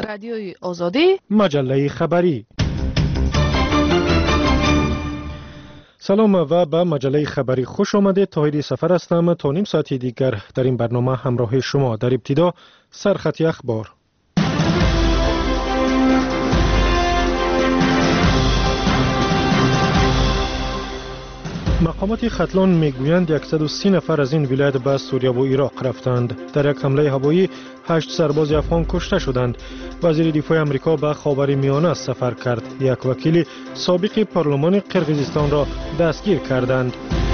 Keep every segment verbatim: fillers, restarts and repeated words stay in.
رادیوی آزادی، مجله خبری. سلام و به مجله خبری خوش آمدید. طاهری سفر هستم. تا نیم ساعتی دیگر در این برنامه همراه شما. در ابتدا سرخط اخبار. مقامات ختلان میگویند صد و سی نفر از این ولایت به سوریه و عراق رفتند. در یک حمله هوایی هشت سرباز افغان کشته شدند. وزیر دفاع آمریکا به خاورمیانه سفر کرد. یک وکیل سابق پارلمان قرقیزستان را دستگیر کردند.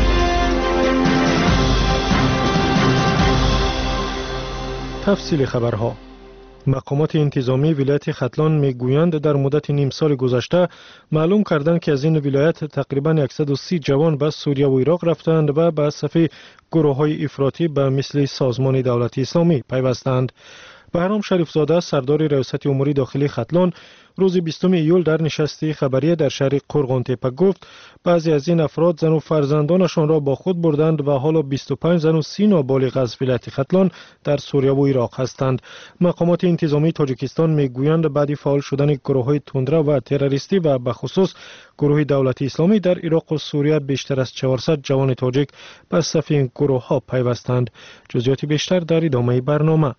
تفصیل خبرها. مقامات انتظامی ولایت ختلان میگویند در مدت نیم سال گذشته معلوم کردند که از این ولایت تقریبا صد و سی جوان به سوریه و عراق رفتند و به صف گروه‌های افراطی به مثل سازمان دولت اسلامی پیوستند. بهرام شریف زاده سردار ریاست امور داخلی ختلان روز بیستم ایول در نشست خبری در شهر قرغان تپه گفت بعضی از این افراد زن و فرزندانشان را با خود بردند و حالا بیست و پنج زن و سی نابالغ از ولایت ختلان در سوریه و عراق هستند. مقامات انتظامی تاجیکستان میگویند بعد فعال شدن گروه‌های تندرو و تروریستی و به خصوص گروه دولت اسلامی در عراق و سوریه بیشتر از چهارصد جوان تاجیک به صف این گروه‌ها پیوستند. جزئیات بیشتر در ادامه برنامه.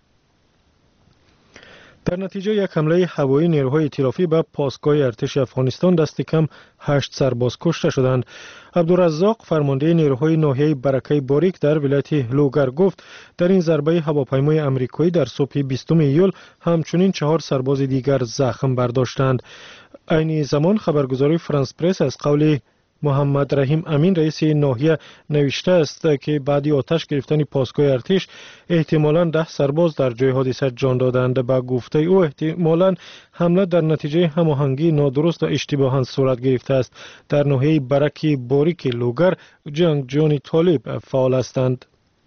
در نتیجه یک حمله هوایی نیروهای ائتلافی به پاسگاه ارتش افغانستان دست کم هشت سرباز کشته شدند. عبدالرزاق فرمانده نیروهای ناحیه برکه باریک در ولایت لوگر گفت در این ضربه هواپیمای آمریکایی در صبح بیستم ایول همچنین چهار سرباز دیگر زخم برداشتند. عین زمان خبرگزاری فرانس پرس از قول محمد رحیم امین رئیس ناحیه نوشته است که بعد آتش گرفتن پاسگاه ارتش احتمالاً ده سرباز در جای حادثه جان دادند. با گفته او احتمالاً حمله در نتیجه هماهنگی نادرست و اشتباهاً صورت گرفته است. در ناحیه برک باریک لوگر جنگجویان طالب فعال هستند.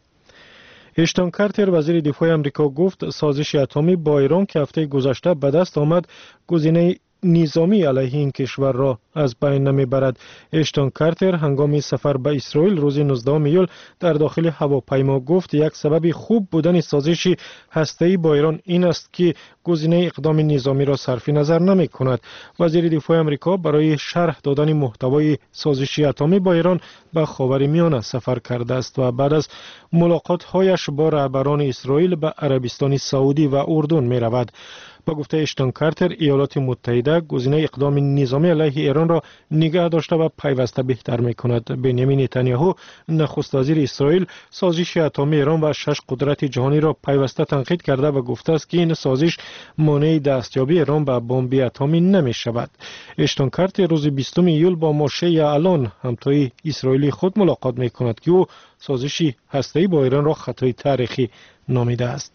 اشتون کارتر وزیر دفاع آمریکا گفت سازش اتمی با ایران که هفته گذشته به دست آمد گزینه نظامی علیه این کشور را از بین نمیبرد. اشتون کارتر هنگام سفر به اسرائیل روز نوزدهم ایول در داخل هواپیما گفت یک سبب خوب بودن سازش هسته‌ای با ایران این است که گزینه اقدام نظامی را صرف نظر نمی کند. وزیر دفاع آمریکا برای شرح دادن محتوای سازش اتمی با ایران به خاورمیانه سفر کرده است و بعد از ملاقات هایش با رهبران اسرائیل به عربستان سعودی و اردن می رود. با گفته اشتون کارتر ایالات متحده گزینه اقدام نظامی علیه ایران را نگه داشته و پیوسته بهتر می کند. بنیامین نتانیاهو نخست وزیر اسرائیل سازش اتمی ایران و شش قدرت جهانی را پیوسته تنقید کرده و گفته است که این سازش مانع دستیابی ایران به بمب اتمی نمی شود. اشتون کارتر روز بیستم ایول با موشه الان همتای اسرائیلی خود ملاقات می کند که او سازش هسته‌ای با ایران را خطای تاریخی نامیده است.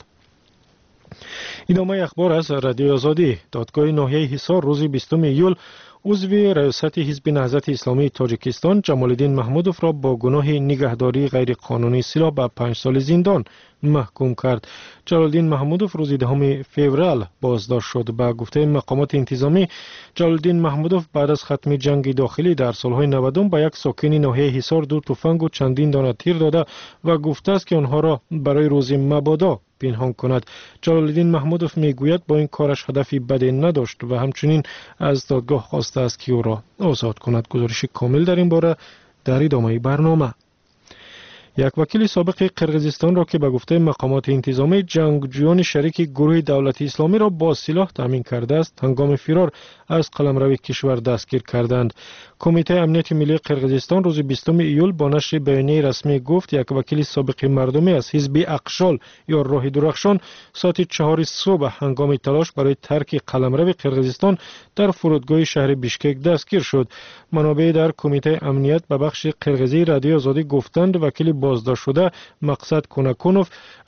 ادامه اخبار از رادیو آزادی. دادگاه ناحیه حصار روز بیستم ایول عضو ریاست حزب نهضت اسلامی تاجیکستان جمال الدین محمودوف را با گناه نگهداری غیر قانونی سلاح به پنج سال زندان محکوم کرد. جلال الدین محمودوف روز دهم فوریه بازداشت شد. به گفته مقامات انتظامی جلال الدین محمودوف بعد از ختم جنگ داخلی در سالهای نود به یک ساکن ناحیه حصار دو تفنگ و چندین دانه تیر داده و گفته است که آنها را برای روز مبادا پنهان کند. جلال الدین محمودوف میگوید با این کارش هدفی بدی نداشت و همچنین از دادگاه خواسته است که او را آزاد کند. گزارش کامل در این باره در ادامه برنامه. یک وکیل سابق قرقیزستان را که به گفته مقامات انتظامی جنگجویان شریک گروه دولت اسلامی را با سلاح تامین کرده است هنگام فرار از قلمرو کشور دستگیر کردند. کمیته امنیت ملی قرقیزستان روز بیستم ایول با نشر بیانیه رسمی گفت یک وکیل سابق مردمی از حزب اقشال یا راه درخشان ساعت چهار صبح هنگام تلاش برای ترک قلمرو قرقیزستان در فرودگاه شهر بیشکک دستگیر شد. منابع در کمیته امنیت به بخش قرقیزی رادیو آزادی گفتند وکیل بازداشت شده مقصد کنکونوف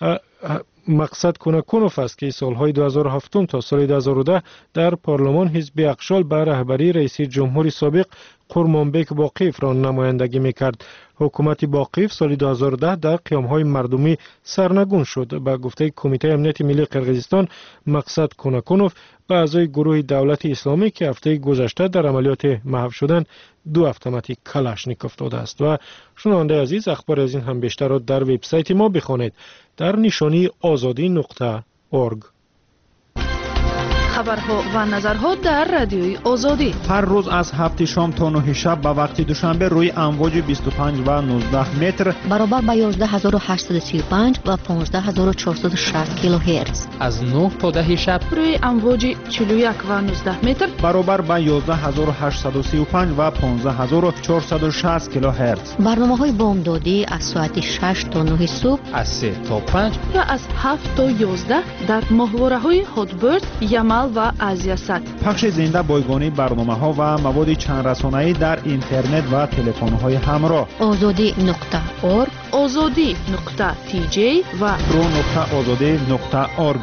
مقصد کنکونوف است که سالهای دو هزار و هفت تا سال دو هزار و ده در پارلمان حزب اقشال به رهبری رئیس جمهور سابق قرمانبک باقیف را نمایندگی میکرد. حکومت باقیف سال دو هزار و ده در قیامهای مردمی سرنگون شد. به گفته کمیته امنیت ملی قرقیزستان مقصد کنکونوف به اعضای گروه دولت اسلامی که هفته گذشته در عملیات محو شدند دو اتوماتیک کلاشنیکوف داده است. و شنونده عزیز اخبار از این هم بیشتر را در وبسایت ما بخوانید در نشانی آزادی نقطه اورگ. خبرها و نظرها در رادیوی آزادی هر روز از هفت شام تا نه شب به وقت دوشنبه روی امواج بیست و پنج و نوزده متر برابر با یازده هزار و هشتصد و سی و پنج و پانزده هزار و چهارصد و شصت کیلوهرتز. از نه تا ده شب روی امواج چهل و یک و نوزده متر برابر با یازده هزار و هشتصد و سی و پنج و پانزده هزار و چهارصد و شصت کیلوهرتز. برنامه‌های بامدادی از ساعت شش تا نه صبح، از سه تا پنج و از هفت تا یازده در ماهواره‌های هاتبرد، یمل و آزیاست. پخش زنده بایگانی برنامه‌ها و مواد چند رسانه‌ای در اینترنت و تلفن‌های همراه. آزادی نقطه اورگ، آزادی نقطه تی جی و پرو نقطه آزادی نقطه اورگ.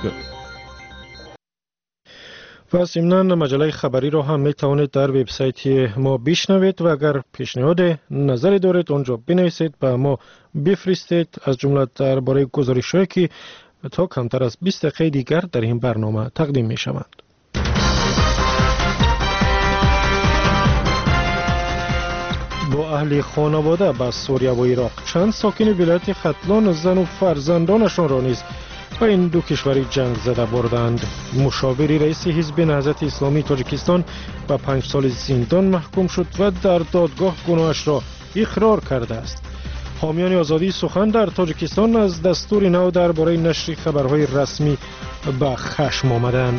و ضمناً مجله خبری را هم می توانید در وبسایت ما بشنوید و اگر پیشنهاد نظری دارید آنجا بنویسید به ما بفرستید، از جمله درباره گزارش‌هایی که تا کمتر از بیست دقیقه دیگر در این برنامه تقدیم می شوند. با اهل خانواده به سوریه و عراق، چند ساکن ولایت ختلان زن و فرزندانشان را نیز به این دو کشور جنگ زده بردند. مشاور رئیس حزب نهضت اسلامی تاجیکستان به پنج سال زندان محکوم شد و در دادگاه گناهش را اقرار کرده است. حامیان آزادی سخن در تاجیکستان از دستور نو درباره نشر خبرهای رسمی به خشم آمدند.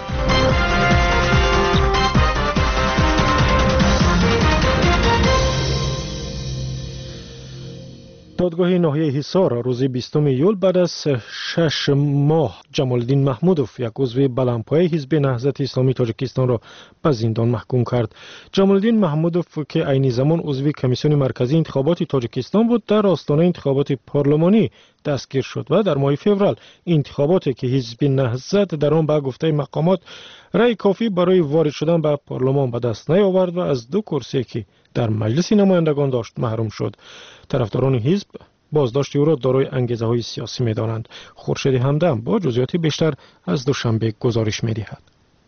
دادگاه ناحیه حصار روز بیستم ایول بعد از شش ماه جمالدین محمودوف، یک عضو بلندپایه حزب نهضت اسلامی تاجیکستان را به زندان محکوم کرد. جمالدین محمودوف که عین زمان عضو کمیسیون مرکزی انتخابات تاجیکستان بود، در آستانه انتخابات پارلمانی دستگیر شد و در ماه فوریه انتخاباتی که حزب نهضت در آن به گفته مقامات رأی کافی برای وارد شدن به پارلمان به دست نیاورد و از دو کرسی که در مجلس نمایندگان داشت محروم شد. طرفداران حزب بازداشت او را دارای انگیزه های سیاسی می دانند. خورشید همدم با جزئیات بیشتر از دوشنبه گزارش می دهد.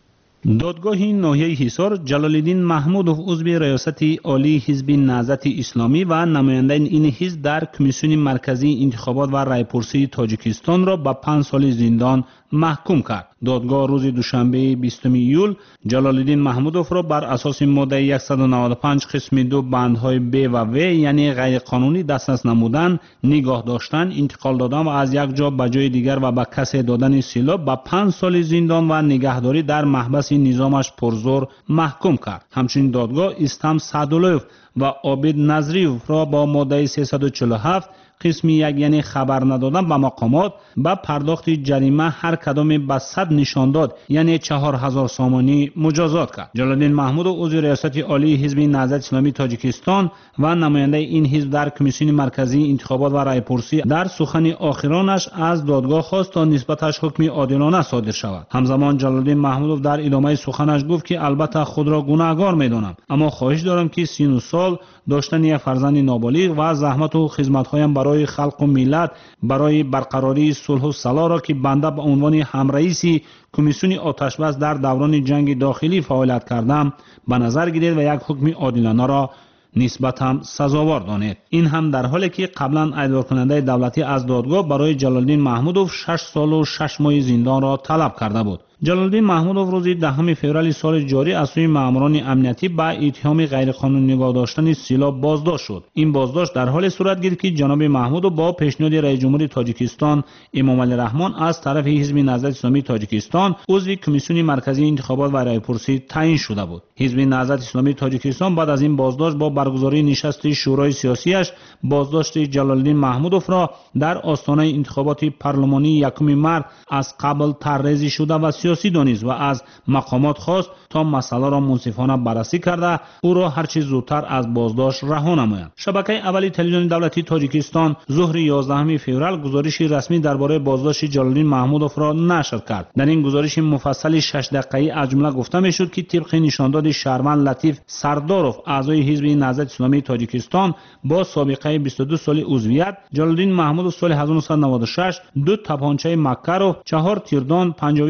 دادگاه ناحیه حصار جلالالدین محمودوف عضو ریاست عالی حزب نهضت اسلامی و نماینده این حزب در کمیسیون مرکزی انتخابات و رایپرسی تاجیکستان را به پنج سال زندان محکوم کرد. دادگاه روز دوشنبه بیستم ایول جلالالدین محمودوف را بر اساس ماده صد و نود و پنج قسم دو بندهای ب و و یعنی غیر قانونی دسترس نمودن، نگاه داشتن، انتقال دادن و از یک جا به جای دیگر و به کسی دادن سلاح به پنج سال زندان و نگهداری در محبس نظامش پرزور محکوم کرد. همچنین دادگاه استم سعدالله‌یف و عابد نظریف را با ماده سیصد و چهل و هفت قسم یک یعنی خبر ندادن به مقامات با پرداخت جریمه هر کدام به صد نشان داد یعنی چهار هزار سامانی مجازات کرد. جلالالدین محمود عضو ریاست عالی حزب نهضت اسلامی تاجیکستان و نماینده این حزب در کمیسیون مرکزی انتخابات و رایپرسی در سخن آخرانش از دادگاه خواست تا نسبتش حکم عادلانه صادر شود. همزمان جلالالدین محمود در ادامه سخنش گفت که البته خود را گناهکار می‌دانم، اما خواهش دارم که سی و نه سال داشتن یک فرزند نابالغ و زحمت و خدمت‌هایم برای خلق و ملت برای برقراری صلح و صلاح را که بنده به عنوان همرئیس کمیسیون آتشبس در دوران جنگ داخلی فعالیت کردم به نظر گیرید و یک حکم عادلانه را نسبت هم سزاوار دانید. این هم در حالی که قبلا ادعا کننده دولتی از دادگاه برای جلالالدین محمودوف شش سال و شش ماه زندان را طلب کرده بود. جلالالدین محمودوف روز دهم فوریه سال جاری از سوی ماموران امنیتی با اتهام غیرقانونی نگاه داشتن سلاح بازداشت شد. این بازداشت در حال صورت گرفت که جناب محمودوف با پیشنهاد رئیس جمهور تاجیکستان امام علی رحمان از طرف حزب نهضت اسلامی تاجیکستان عضو کمیسیون مرکزی انتخابات و رایپرسی تعیین شده بود. حزب نهضت اسلامی تاجیکستان بعد از این بازداشت با برگزاری نشست شورای سیاسیش بازداشت جلالالدین محمودوف را در آستانه انتخابات پارلمانی یکم مارس از قبل طرحریزی شده و سیاسی دانست و از مقامات خواست تا مسئله را منصفانه بررسی کرده او را هر چه زودتر از بازداشت رها نمایند. شبکه اولی تلویزیون دولتی تاجیکستان ظهر یازدهم فوریه گزارش رسمی درباره بازداشت جلالالدین محمودوف را نشر کرد. در این گزارش مفصل شش دقیقه‌ای از جمله گفته میشد که طبق نشانداد شهروند لطیف سرداروف اعضای حزب نهضت اسلامی تاجیکستان با سابقه بیست و دو سال عضویت، جلالالدین محمودوف سال هزار و نهصد و نود و شش دو تپانچه مکر و چهار تیردان، پنجاه و یک تیر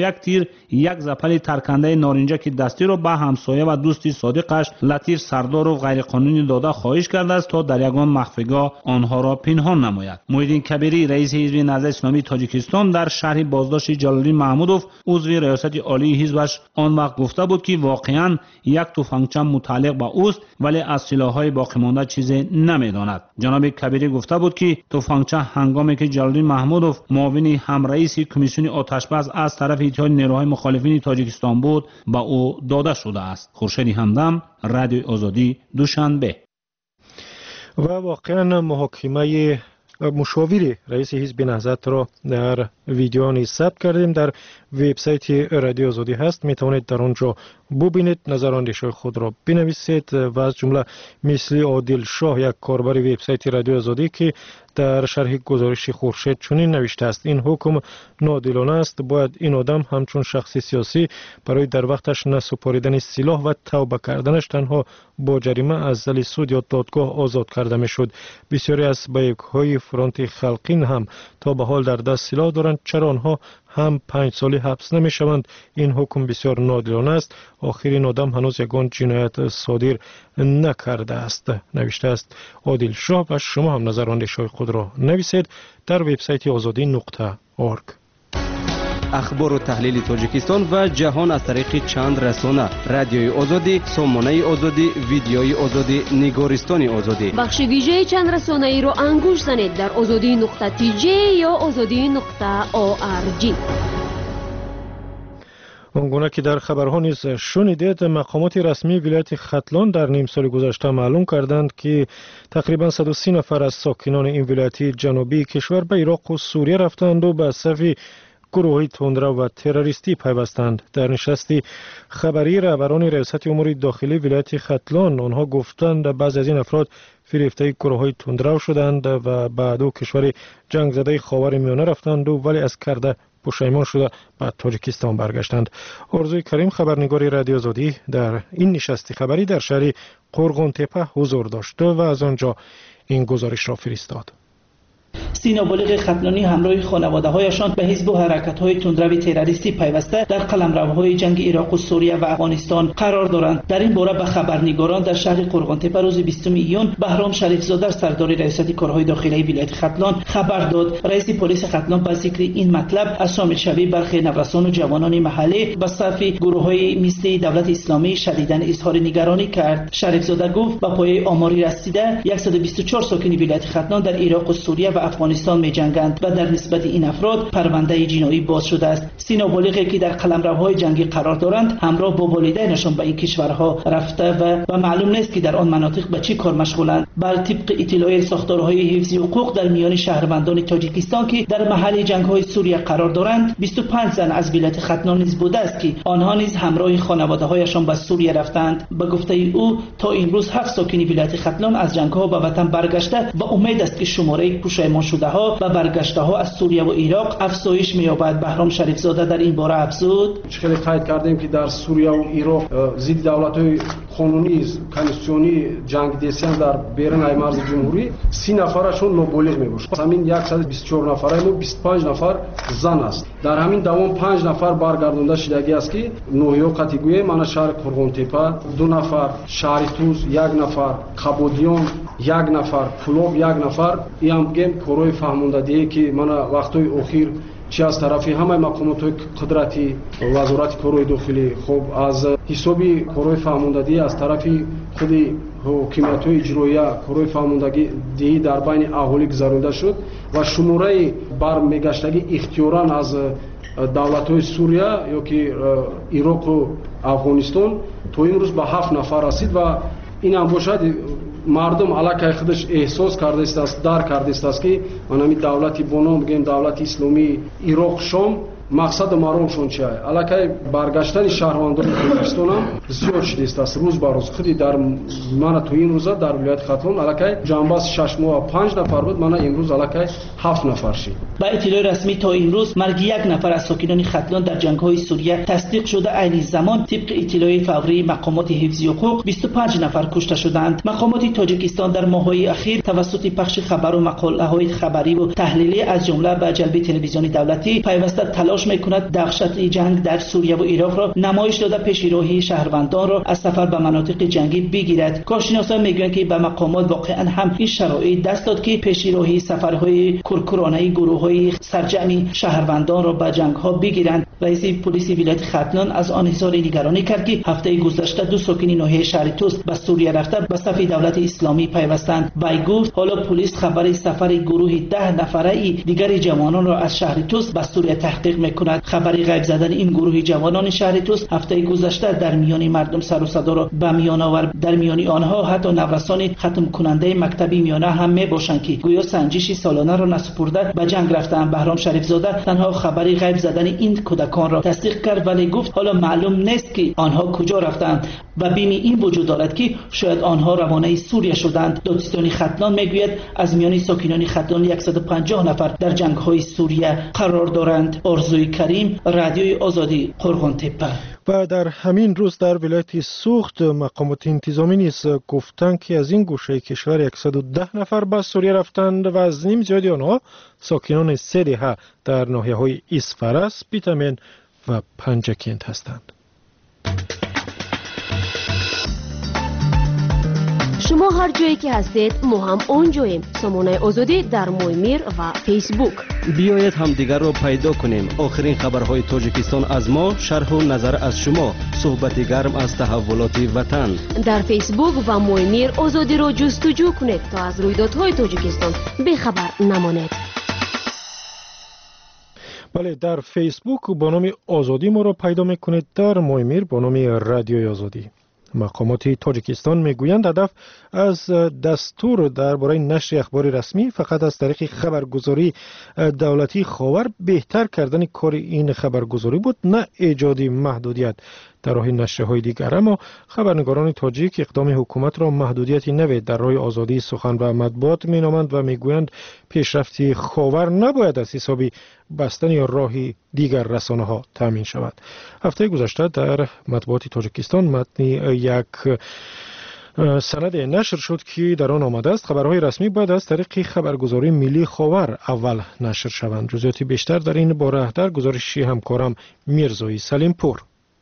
اخیر یک زپل ترکنده نارنجک دستی را به همسایه و دوستی صادقش لطیف سردارov غیرقانونی داده خواهش کرده است تا در یگان مخفیگاه آنها را پنهان نماید. محیدین کبیری رئیس حزب نهضت اسلامی تاجیکستان در شهر بازداشت جلالالدین محمودوف عضو ریاست عالی حزبش آن وقت گفته بود که واقعا یک تفنگچه متعلق به اوست ولی از سلاح‌های باقی مانده چیزی نمیداند. جناب کبیری گفته بود که تفنگچه هنگامی که جلالالدین محمودوف معاون هم رئیس کمیسیون آتشبس از طرف اتحاد نیروهای مخالفین تاجیکستان بود به او داده شده است. خورشید همدم، رادیو آزادی، دوشنبه. و واقعا محاکمه مشاور رئیس حزب نهضت را در ویدیو نیز ثبت کردیم، در وبسایت رادیو آزادی هست، می توانید در آنجا ببینید، نظراندیش‌های خود را بنویسید و از جمله مثل عادل شاه یک کاربر وبسایت رادیو آزادی که در شرح گزارش خورشید چنین نوشته است: این حکم ناعادلانه است، باید این آدم همچون شخص سیاسی برای در وقتش نسپاریدن سلاح و توبه کردنش تنها با جریمه از زل سود یا دادگاه آزاد کرده میشد. بسیاری از بیک‌های فرانت خلقین هم تا به حال در دست سلاح دارند، چرا آنها هم پنج سالی حبس نمی شوند؟ این حکم بسیار ناعادلانه است، آخر این آدم هنوز یگان جنایت صادر نکرده است، نوشته است عادل شاه. و شما هم نظراندیش‌های خود را نویسید در وبسایت آزادی نقطه اورگ. اخبار و تحلیل تاجیکستان و جهان از طریق چند رسانه: رادیوی آزادی، سامانه آزادی، ویدیوی آزادی، نگارستان آزادی. بخش ویژه چند رسانه ای را انگوش زنید در آزادی نقطه تی جی یا آزادی نقطه او آر جی. آنگونه که در خبرها نیز شنیدید، مقامات رسمی ولایت ختلان در نیم سال گذشته معلوم کردند که تقریبا صد و سی نفر از ساکنان این ولایت جنوبی کشور به عراق و سوریه رفتند و به صف گروهی تندرو و تروریستی پیوستند. در نشستی خبری رهبران ریاست امور داخلی ولایت ختلان، آنها گفتند بعضی از این افراد فریفته گروه‌های تندرو شدند و بعد او کشور جنگ زده خاور میانه رفتند و ولی از کرده پشیمان شده به تاجیکستان برگشتند. آرزوی کریم، خبرنگار رادیو آزادی، در این نشست خبری در شهر قرغون تپه حضور داشت و از آنجا این گزارش را فرستاد. سی نابالغ ختلانی همراه خانواده‌هایشان به حزب و حرکت‌های تندرو تروریستی پیوسته در قلمروهای جنگ عراق و سوریه و افغانستان قرار دارند. در این باره به خبرنگاران در شهر قرغون تپه روز بیستم ایون بهرام شریف زاده سردار ریاست کارهای داخلی ولایت ختلان خبر داد. رئیس پلیس ختلان به ذکر این مطلب از شامل شوی برخی نوسان و جوانان محلی به صف گروه‌های مثل دولت اسلامی شدیداً اظهار نگرانی کرد. شریف زاده گفت به پایه آماری رسیده صد و بیست و چهار ساکن ولایت ختلان در عراق و سوریه و افغانستان می جنگند و در نسبت این افراد پرونده جنایی باز شده است. سی نابالغی که در قلمروهای جنگی قرار دارند همراه با والدینشان به این کشورها رفته و و معلوم نیست که در آن مناطق به چه کار مشغولند. بر طبق اطلاع ساختارهای حفظ حقوق در میان شهروندان تاجیکستان که در محل جنگ‌های سوریه قرار دارند، بیست و پنج زن از ولایت ختلان نیز بوده است که آنها نیز همراه خانواده‌هایشان به سوریه رفتند. به گفته او تا امروز هفت ساکن ولایت ختلان از جنگ‌ها به وطن برگشته و امید است که شماره پشیمان شده ها و برگشته ها از سوریه و عراق افزایش می‌یابد. بهرام شریف زاده در این باره افزود: خیلی قید کردیم که در سوریه و عراق ضد دولت‌های قانونی کنستیتوشنی جنگ دیسیان در بیرون ای مرز جمهوری سی نفرشون نابالغ میباشند. همین صد و بیست و چهار نفر و بیست و پنج نفر زن است. در همین دوام پنج نفر برگردانده شدگی است که نوحیه قطعی من شهر قرغون تپه دو نفر، شهر توز یک نفر، قبودیان یک نفر، پلوب یک نفر. این هم گیم کروی فهموندگی که من وقتای اخیر چه از طرفی همه مقامات قدرتی وزارت کارهای داخلی خب از حسابی کارهای فهموندگی از طرفی خود حکومت اجرایی کارهای فهموندگی در بین اهالی گذرانده شد و شماره برمیگشتگی اختیاران از دولت‌های سوریه یا که عراق و افغانستان تا امروز به هفت نفر رسید و این هم باشد مردم علاقه خودش احساس کرده است، درک کرده است که من همین دولتی بنا میگیم دولت اسلامی عراق شام مقصد مرامشون چیه؟ علاقه برگشتن شهروندان تاجیکستان هم زیاد شده است. روز به روز خودی در من تو این روزا در ولایت ختلان علاقه جنباس شش ماه و پنج نفر بود، من امروز علاقه هفت نفر شد. با اطلاع رسمی تا امروز مرگ یک نفر از ساکنان ختلان در جنگ‌های سوریه تصدیق شده. عین زمان طبق اطلاع فوری مقامات حفظی حقوق بیست و پنج نفر کشته شدند. مقامات تاجیکستان در ماه‌های اخیر توسط پخش خبر و مقاله‌های خبری و تحلیلی از جمله به جلبه تلویزیونی دولتی پیوسته تلاش تلاش میکند دهشت جنگ در سوریه و عراق را نمایش داده پیش روی شهروندان را از سفر به مناطق جنگی بگیرد. کارشناسان میگویند که به مقامات واقعا هم این شرایط دست داد که پیش روی سفرهای کورکورانه گروه‌های سرجمی شهروندان را به جنگ‌ها بگیرند. رئیس پلیس ولایت ختلان از آن اظهار نگرانی کرد که هفته گذشته دو ساکن ناحیه شهر توس به سوریه رفته به صف دولت اسلامی پیوستند. وی گفت حالا پلیس خبر سفر گروه ده نفره دیگر جوانان را از شهر توس به سوریه تحقیق میکند. خبر غیب زدن این گروه جوانان شهر توس هفته گذشته در میان مردم سر و صدا را به میان آورد. در میان آنها حتی نورسان ختم کننده مکتبی میانه هم میباشند که گویا سنجش سالانه را نسپرده به جنگ رفتند. بهرام شریف زاده تنها خبر غیب زدن این کودکان را تصدیق کرد ولی گفت حالا معلوم نیست که آنها کجا رفتند و بیم این وجود دارد که شاید آنها روانه سوریه شدند. دادستان ختلان میگوید از میان ساکنان ختلان صد و پنجاه نفر در جنگ‌های سوریه قرار دارند. آرزوی کریم، رادیوی آزادی، قرغن‌تپه. و در همین روز در ولایت سوخت مقامات انتظامی نیز گفتند که از این گوشه کشور صد و ده نفر به سوریه رفتند و از نیم زیادی آنها ساکنان سه دهه در ناحیه‌های اسفرس، بیتامین و پنجکند هستند. شما هر جایی که هستید ما هم اونجاییم. سامانه آزادی در مویمیر و فیسبوک. بیایید هم دیگر رو پیدا کنیم. آخرین خبرهای تاجیکستان از ما، شرح و نظر از شما، صحبت گرم از تحولات وطن. در فیسبوک و مویمیر آزادی رو جستجو کنید تا از رویدادهای تاجیکستان بخبر نمانید. بله، در فیسبوک با نام آزادی ما را پیدا میکنید، در مویمیر با نام رادیوی آزادی. مقامات تاجیکستان میگویند هدف از دستور درباره نشر اخبار رسمی فقط از طریق خبرگزاری دولتی خاور بهتر کردن کار این خبرگزاری بود، نه ایجاد محدودیت در راه نشرهای دیگر. اما خبرنگاران تاجیک اقدام حکومت را محدودیتی نوید در راه آزادی سخن و مطبوعات مینامند و میگویند پیشرفت خاور نباید از حساب بستن یا راهی دیگر رسانه ها تامین شود. هفته گذشته در مطبوعات تاجیکستان متنی یک سند نشر شد که در آن آمده است خبرهای رسمی باید از طریق خبرگزاری ملی خاور اول نشر شوند. جزئیات بیشتر در این باره در گزارش همکارم میرزایی سلیم پور.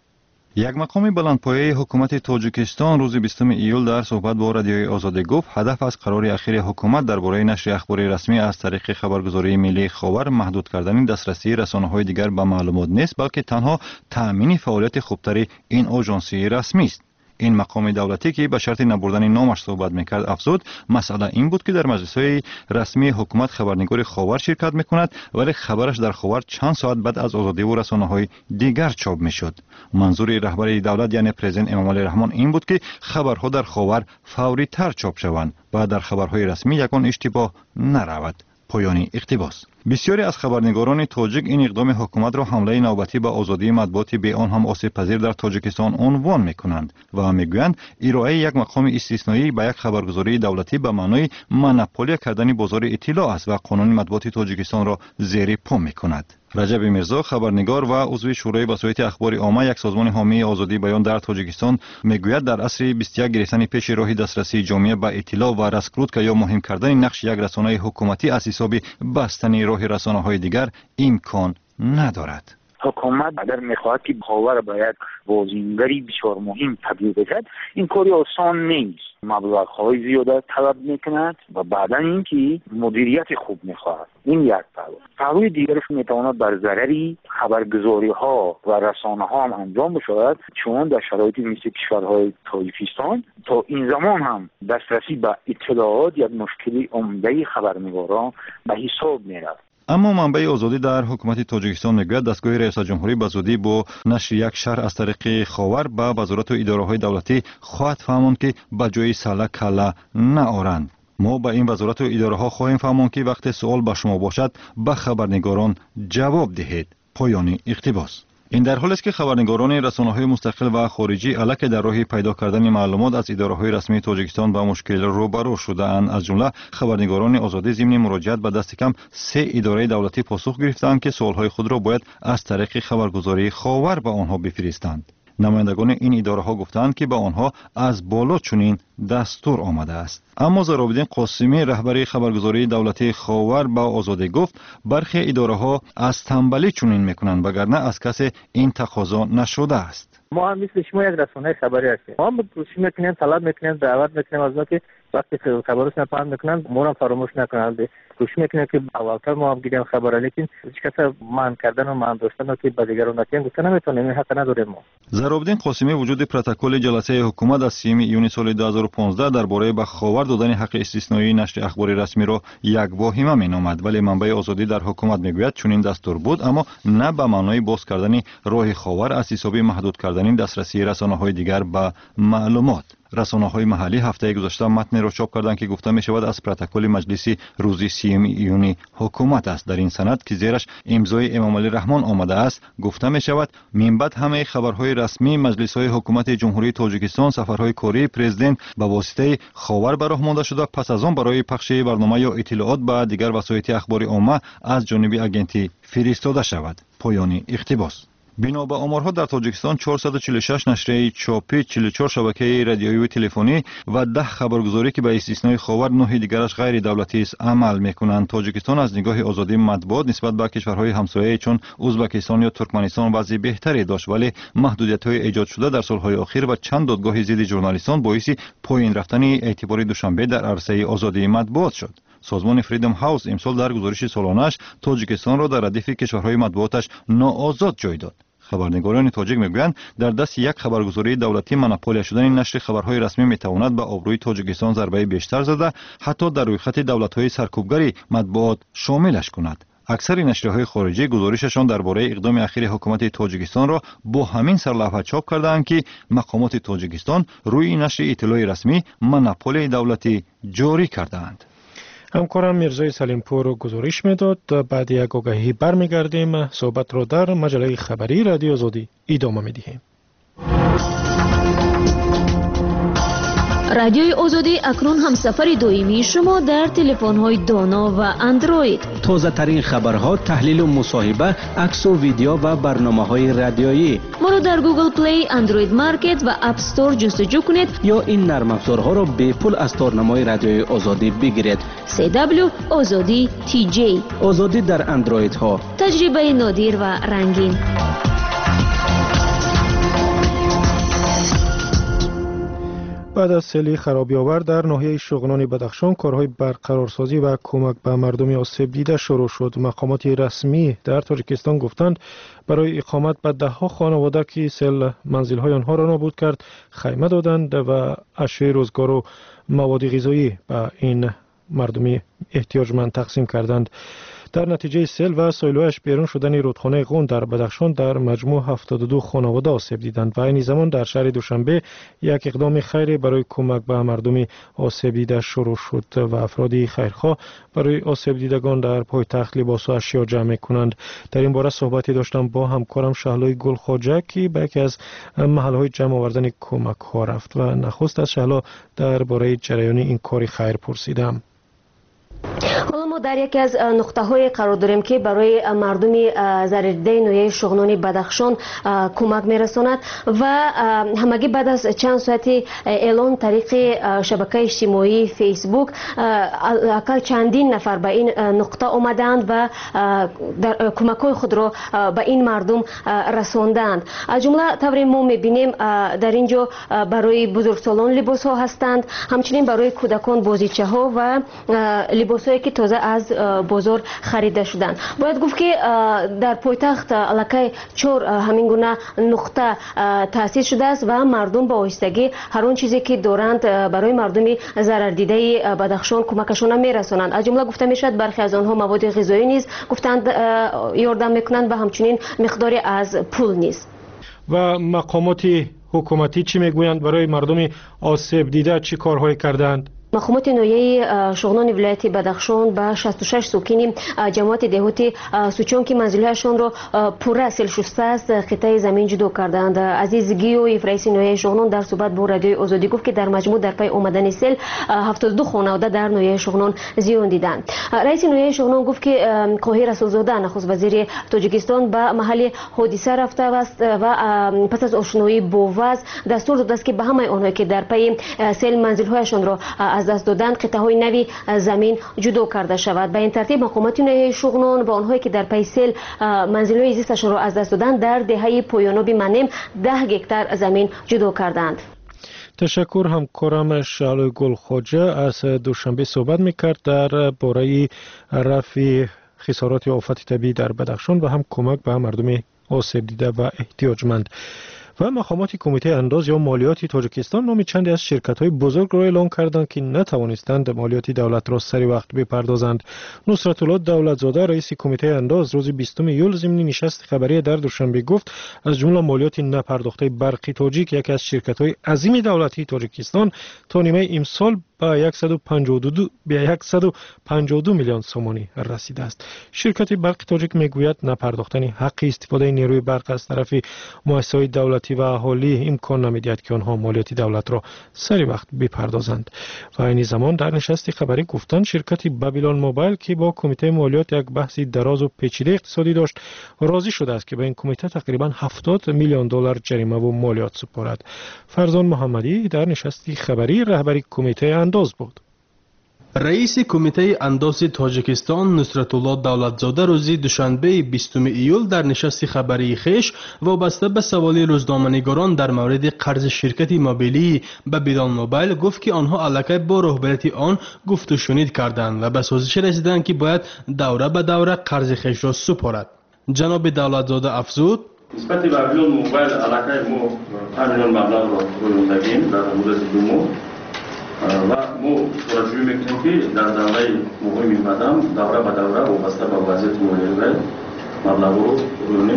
یک مقام بلندپایه حکومت تاجیکستان روز بیستم ایول در صحبت با رادیوی آزادی گفت هدف از قرار اخیر حکومت درباره نشر اخبار رسمی از طریق خبرگزاری ملی خاور محدود کردن دسترسی رسانه‌های دیگر به معلومات نیست، بلکه تنها تأمین فعالیت خوبتری این آژانسی رسمی است. این مقام دولتی که به شرط نبردن نامش صحبت میکرد افزود مسئله این بود که در مجلس‌های رسمی حکومت خبرنگار خاور شرکت میکند ولی خبرش در خاور چند ساعت بعد از آزادی و رسانه‌های دیگر چاپ میشد. منظور رهبر دولت یعنی پرزیدنت امامعلی رحمان این بود که خبرها در خاور فوری تر چاپ شوند و در خبرهای رسمی یکان اشتباه نرود. پایان اقتباس. بسیاری از خبرنگاران تاجیک این اقدام حکومت را حمله نوبتی به آزادی مطبوعات به آن هم آسیب پذیر در تاجیکستان عنوان میکنند و میگویند ارائه یک مقام استثنایی به یک خبرگزاری دولتی به معنای مونوپولی کردن بازار اطلاع است و قانون مطبوعات تاجیکستان را زیر پا میکند. رجب میرزا خبرنگار و عضو شورای وسایط اخبار عامه یک سازمان حامی آزادی بیان در تاجیکستان میگوید در عصر بیست و یک گرفتن پیش راه دسترسی جامعه به اطلاع و رسکروت یا مهم کردن نقش یک رسانه حکومتی از حساب بستن راه رسانه‌های دیگر امکان ندارد. حکومت اگر میخواهد که خاور باید بازینگری بسیار مهم تبدیل بشد این کاری آسان نیست. مبلغ‌های زیاده طلب میکند و بعدا اینکه مدیریت خوب میخواهد. این یک پهلو. پهلوی دیگرش میتواند بر ضرری خبرگزاری ها و رسانه ها هم انجام بشود، چون در شرایطی مثل کشورهای تاجیکستان تا این زمان هم دسترسی به اطلاعات یک مشکلی عمده خبرنگاران به حساب میرفت. اما منبع آزادی در حکومت تاجیکستان میگوید دستگاه رئیس جمهوری به زودی با نشر یک شهر از طریق خاور به وزارت و اداره‌های دولتی خواهد فهماند که به جای سله کله نآورند. ما به این وزارت و اداره ها خواهیم فهماند که وقت سوال به شما باشد به خبرنگاران جواب دهید. پایان اقتباس. این در حالی است که خبرنگاران رسانه‌های مستقل و خارجی الک در راه پیدا کردن معلومات از اداره‌های رسمی تاجیکستان با مشکل روبرو شده‌اند. از جمله خبرنگاران آزادی ضمن مراجعت به دست کم سه اداره دولتی پاسخ گرفتند که سوال‌های خود را باید از طریق خبرگزاری خاور به آنها بفرستند. نمایندگان این اداره ها گفتند که به آنها از بالا چنین دستور آمده است. اما زرابالدین قاسمی رهبر خبرگزاری دولتی خاور به آزادی گفت برخی اداره ها از تنبلی چنین میکنند وگرنه از کسی این تقاضا نشده است. ما هم مثل شما یک رسانه خبری هستیم. ما هم کوشش میکنیم، طلب میکنیم، دعوت میکنیم از ما که وقتی خبرشون پخش میکنن ما هم فراموش نکنند. کوشش میکنیم که اولتر ما هم گیریم خبره، لیکن هیچ کس من کردن و من داشتن که به دیگران نتیم گفتن نمیتونیم، حق نداریم ما. زرابالدین قاسمی وجود پروتکل جلسه حکومت از سیوم ایون سال دو هزار و پانزده درباره به خاور دادن حق استثنایی نشر اخبار رسمی را یک واهمه مینامد، ولی منبع آزادی در حکومت میگوید چنین دستور بود، اما نه به معنای باز کردن راه خاور از حساب محدود کردن دسترسی رسانه‌های دیگر به معلومات. رسانه‌های محلی هفته گذشته متن را چاپ کردند که گفته می شود از پروتکل مجلسی روزی سیوم ایونی حکومت است. در این سند که زیرش امضای امام علی رحمان آمده است گفته می شود من بعد همه خبرهای رسمی مجلس‌های حکومت جمهوری تاجیکستان سفرهای کاری پرزیدنت به واسطه خاور به راه مانده شده، پس از آن برای پخش برنامه یا اطلاعات به دیگر وسایط اخباری عامه از جانب اگنتی فرستاده شود. پایان اقتباس. بنا به آمارها در تاجیکستان چهارصد و چهل و شش نشریه چاپی، چهل و چهار شبکه رادیویی و تلفنی و ده خبرگزاری که به استثنای خاور نه دیگرش غیر دولتی است عمل میکنند. تاجیکستان از نگاه آزادی مطبوعات نسبت به کشورهای همسایه چون ازبکستان یا ترکمنستان وضع بهتری داشت، ولی محدودیت‌های ایجاد شده در سالهای اخیر و چند دادگاه ضد ژورنالیستان باعث پایین رفتن اعتبار دوشنبه در عرصه آزادی مطبوعات شد. سازمان فریدم هاوس امسال در گزارش سالانه‌اش تاجیکستان را در ردیف کشورهای مطبوعاتش ناآزاد جای داد. خبرنگاران تاجیک میگویند در دست یک خبرگزاری دولتی مونوپولیا شدن نشر خبرهای رسمی میتواند به آبروی تاجیکستان ضربه بیشتر زده، حتی در روی خط دولت‌های سرکوبگری مطبوعات شاملش کند. اکثر نشریه‌های خارجی گزارششان درباره اقدام اخیر حکومت تاجیکستان را با همین سرلوحه چاپ کردند که مقامات تاجیکستان روی نشر اطلاع رسمی مونوپول دولتی جاری کردند. همکارم میرزای سلیمپور گزارش میداد. بعد یک آگهی برمیگردیم، صحبت را در مجله خبری رادیو آزادی ادامه میدهیم. رادیوی آزادی اکنون هم سفر دائمی شما در تلفن‌های دانا و اندروید. تازه ترین خبرها، تحلیل و مصاحبه، عکس و ویدیو و برنامه‌های رادیویی. ما رو در گوگل پلی، اندروید مارکت و اپ استور جستجو کنید یا این نرم افزارها را به پول از تارنمای رادیوی آزادی بگیرید. سی دبلیو آزادی تی جی. آزادی در اندروید ها. تجربه نادر و رنگین. بعد از سیل خرابی‌آور در ناحیه شغنان بدخشان کارهای برقرارسازی و کمک به مردم آسیب دیده شروع شد. مقامات رسمی در تاجیکستان گفتند برای اقامت به ده ها خانواده که سیل منزل‌های آنها را نابود کرد خیمه دادند و اشیاء روزگار و مواد غذایی به این مردم احتیاجمند تقسیم کردند. در نتیجه سیل و سیل‌هایش بیرون شدن رودخانه غون در بدخشان در مجموع هفتاد و دو خانواده آسیب دیدند و این زمان در شهر دوشنبه یک اقدام خیری برای کمک به مردم آسیب دیده شروع شد و افراد خیرخواه برای آسیب دیدگان در پایتخت لباس و اشیا جمع می‌کنند. در این باره صحبتی داشتم با همکارم شهلای گلخواجه که به یکی از محل‌های جمع آوردن کمک‌ها رفت و نخست از شهلا درباره جریان این کار خیر پرسیدم. حالا ما در یکی از نقطه های قرار داریم که برای مردم ضرردیده ناحیه شغنانی بدخشان کمک میرساند و همگی بعد از چند ساعتی اعلان طریق شبکه اجتماعی فیسبوک اقل چندین نفر به این نقطه آمدند و در کمک های خود را به این مردم رساندند. از جمله طوری ما میبینیم در اینجا برای بزرگسالان لباس ها هستند، همچنین برای کودکان بازیچه ها و لباس هایی که تازه از بازار خریده شدند. باید گفت که در پایتخت الکی چهار همین گونه نقطه تأسیس شده است و مردم با آهستگی هر اون چیزی که دارند برای مردم ضرر دیده بدخشان کمکشون میرسونند. از جمله گفته میشد برخی از آنها مواد غذایی نیز گفتند یاردم میکنند و همچنین مقداری از پول نیز. و مقامات حکومتی چی میگویند برای مردم آسیب دیده چی کارهایی کردند؟ مقامات ناحیه شغنان ولایت بدخشان به شصت و شش ساکن جماعت دهاتی سوچان که منزلهایشان را پوره سیل شسته است قطعه زمین جدا کردند. عزیز گیویف رئیس ناحیه شغنان در صحبت با رادیوی آزادی گفت که در مجموع در پی آمدن سیل هفتاد و دو خانواده در ناحیه شغنان زیان دیدند. رئیس ناحیه شغنان گفت که قاهر رسولزاده نخست وزیر تاجیکستان به محل حادثه رفته است و پس از آشنایی با وضع دستور داده است که به همه آنهایی که در پی سیل منزلهایشان را از دست دادند قطعه‌های نوی زمین جدا کرده شود. به این ترتیب مقامات ناحیه شغنان و آنهایی که در پی سیل منزلهای زیستشان را از دست دادند در دهه پایانابی منیم ده هکتار زمین جدا کردند. تشکر. همکارم شعله گل خواجه از دوشنبه صحبت میکرد در باره رفع خسارات آفت طبیعی در بدخشان و هم کمک به مردم آسیب دیده و احتیاجمند. و مقامات کمیته انداز یا مالیات تاجیکستان نام چندی از شرکت‌های بزرگ را اعلام کردند که نتوانستند مالیات دولت را سری وقت بپردازند. نصرت الله دولتزاده رئیس کمیته انداز روز بیستم ایول ضمن نشست خبری در دوشنبه گفت از جمله مالیات نپرداخته برق تاجیک یکی از شرکت‌های عظیم دولتی تاجیکستان تا نیمه امسال به صد و پنجاه و دو میلیون سومانی رسیده است. شرکت برق تاجیک میگوید نپرداختن حق استفاده نیروی برق از طرف مؤسسات دولتی و اهالی امکان نمیدهد که آنها مالیات دولت را سری وقت بپردازند. و این زمان در نشست خبری گفتند شرکت بابیلون موبایل که با کمیته مالیات یک بحث دراز و پیچیده اقتصادی داشت راضی شده است که به این کمیته تقریبا هفتاد میلیون دلار جریمه و مالیات سپارد. فرزان محمدی در نشست خبری رهبری کمیته انداز بود. رئیس کمیته انداز تاجیکستان نصرت الله دولتزاده روز دوشنبه بیستم ایول در نشست خبری خویش وابسته به سوال روزنامه‌نگاران در مورد قرض شرکت موبیلی بابیلون موبایل گفت که آنها الکی با رهبریت آن گفت و شنید کردند و به سازش رسیدند که باید دوره به دوره قرض خویش را سپارد. جناب دولتزاده افزود نسبت به بابیلون موبایل الکی ما پنج میلیون مبلغ را روی دادیم در مدت دو ماه و ما توجه میکنیم که در دوره مهمی قدم دوره به دوره وابسته به وضعیت مالیاتی مبلغ رو رویم.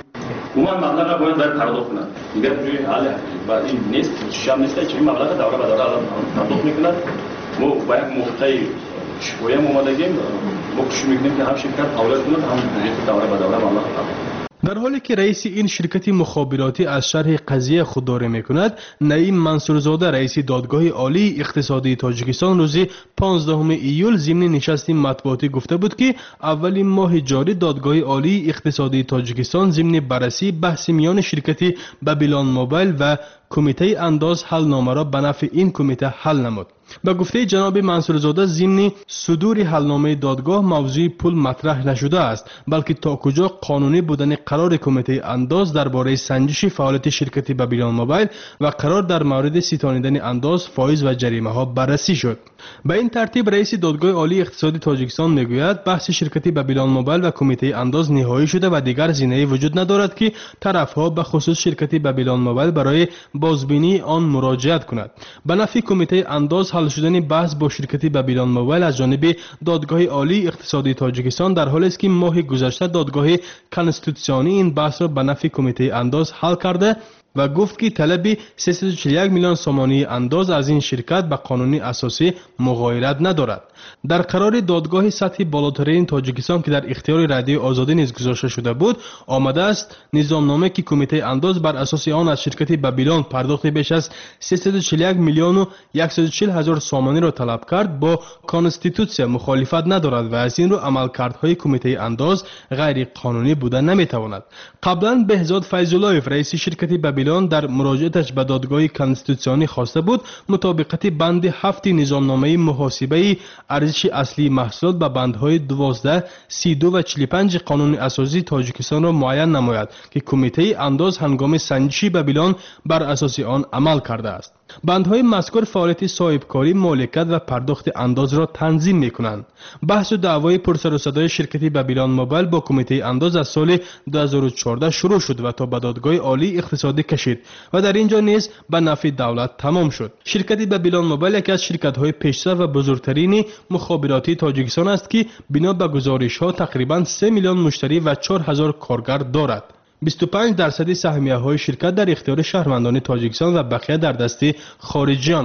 عموما مبلغ را باید پرداخت کنند. دیگر روی حال و این نیست شام نیست که این مبلغ دوره به دوره پرداخت میکنند. ما با یک موقعی شکایت اومدیم ما کوشش میکنیم که هم شرکت اولاد کنند هم دوره به دوره مبلغ پرداخت. در حالی که رئیس این شرکت مخابراتی از شرح قضیه خودداری میکند، نعیم منصورزاده رئیس دادگاه عالی اقتصادی تاجیکستان روز پانزدهم ایول ضمن نشست مطبوعاتی گفته بود که اولین ماه جاری دادگاه عالی اقتصادی تاجیکستان ضمن بررسی بحث میان شرکت بابیلون موبایل و کمیته انداز حل نامه را به نفع این کمیته حل نمود. به گفته جناب منصورزاده ضمن صدور حلنامه دادگاه موضوع پول مطرح نشده است بلکه تا کجا قانونی بودن قرار کمیته انداز درباره سنجش فعالیت شرکت بابیلون موبایل و قرار در مورد ستانیدن انداز فایز و جریمه ها بررسی شد. به این ترتیب رئیس دادگاه عالی اقتصادی تاجیکستان میگوید بحث شرکت بابیلون موبایل و کمیته انداز نهایی شده و دیگر زینه‌ای وجود ندارد که طرفها به خصوص شرکت بابیلون موبایل برای بازبینی آن مراجعت کند. به نفع کمیته انداز حل شدن بحث با شرکت بابیلون موبایل از جانب دادگاه عالی اقتصادی تاجیکستان در حالی است که ماه گذشته دادگاه کنستیتوسیونی این بحث را به نفع کمیته انداز حل کرده و گفت که طلب سیصد و چهل و یک میلیون سومانی انداز از این شرکت به قانون اساسی مغایرت ندارد. در قرار دادگاه سطح بالاترین تاجیکستان که در اختیار رادیوی آزادی نیز گذاشته شده بود آمده است نظامنامه که کمیته انداز بر اساس آن از شرکت بابیلون پرداخت بیش از سیصد و چهل و یک میلیون و صد و چهل هزار سومانی را طلب کرد با کانستیتوسیا مخالفت ندارد و از این رو عملکردهای کمیته انداز غیر قانونی بودن نمیتواند. قبلا بهزاد فیض‌اللهیف رئیس شرکت بابیلون در مراجعتش به دادگاه کنستیتوسیونی خواسته بود مطابقت بند هفت نظامنامه محاسبه ارزش اصلی محصولات به بندهای دوازده، سی و دو و چهل و پنج قانون اساسی تاجیکستان را معین نماید که کمیته انداز هنگام سنجش بابیلون بر اساس آن عمل کرده است. بندهای مذکور فعالیت صاحبکاری، مالکیت و پرداخت انداز را تنظیم می‌کنند. بحث و دعوای پرسر و صدای شرکت بابیلون موبایل با کمیته انداز از سال دو هزار و چهارده شروع شد و تا به دادگاه عالی اقتصادی کشید و در اینجا نیز به نفع دولت تمام شد. شرکت بابیلون موبایل یکی از شرکت‌های پیشرفت و بزرگترین مخابراتی تاجیکستان است که بنا به گزارش‌ها تقریباً سه میلیون مشتری و چهار هزار کارگر دارد. بیست و پنج درصد سهمیه‌های شرکت در اختیار شهروندان تاجیکستان و بقیه در دست خارجیان است.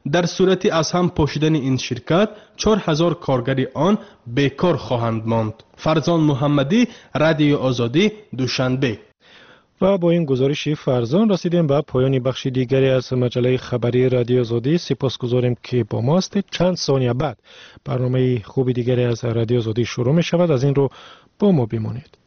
در صورتی از هم پاشیدن این شرکت چهار هزار کارگر آن بیکار خواهند ماند. فرزان محمدی، رادیو آزادی، دوشنبه. و با این گزارش فرزان رسیدیم به پایان بخش دیگری از مجله خبری رادیو آزادی. سپاسگزاریم که با ما هستید. چند ثانیه بعد برنامه خوبی دیگری از رادیو آزادی شروع می شود. از این رو با ما بمانید.